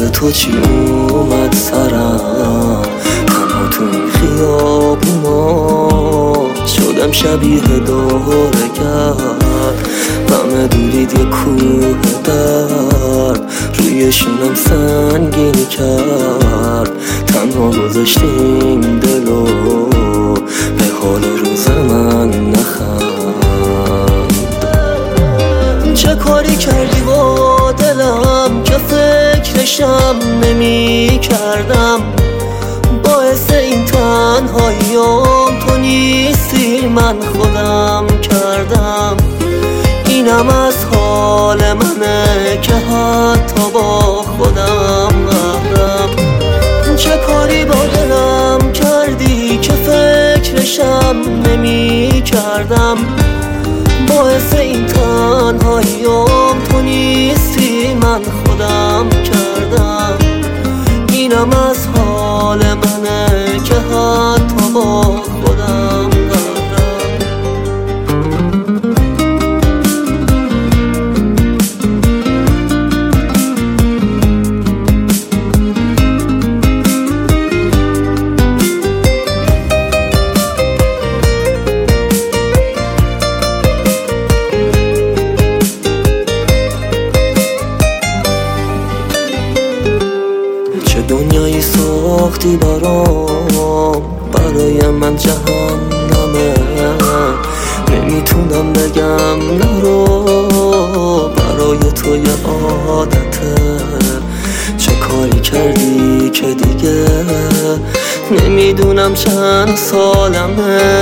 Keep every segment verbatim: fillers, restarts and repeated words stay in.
تو چی اومد سرم، تنها تو این خیابونا شدم شبیه دورگر. همه دورید یه کوه درد روی شونم سنگین کرد. تنها گذاشتیم دلو به حال روز من نخند. چه کاری کردی با دلم که فکرشم نمی کردم. باعث این تنهاییام تو نیستی، من خودم کردم. اینم از حال منه که حتی با خودم قهرم. چه کاری با دلم کردی که فکرشم نمی کردم. باعث این تنهاییام تو نیستی، من خودم کردم. اینم از حال منه که حتی با خودم دنیایی ساختی برام، برای من جهنمه. نمیتونم بگم نرو، برای تو یه عادته. چه کاری کردی که دیگه نمیدونم چند سالمه.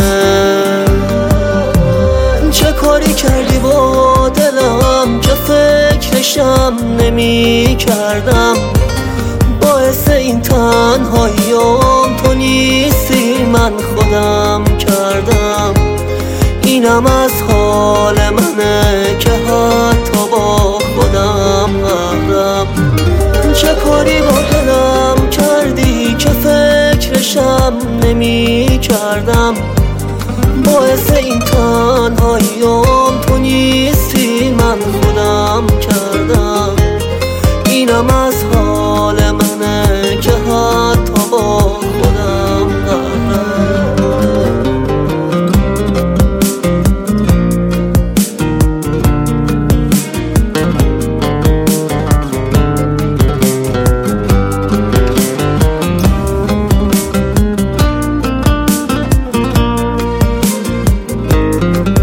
چه کاری کردی با دلم که فکرشم نمی کردم. باعث این تنهاییام تو نیستی، من خودم کردم. اینم از حال منه که حتی با خودم قهرم. چه کاری با دلم کردی که فکرشم نمی کردم. باعث این تنهاییام تو نیستی، من خودم کردم. اینم از حال منه که حتی با خودم قهرم.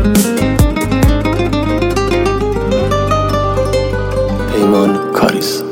پیمان کاریس.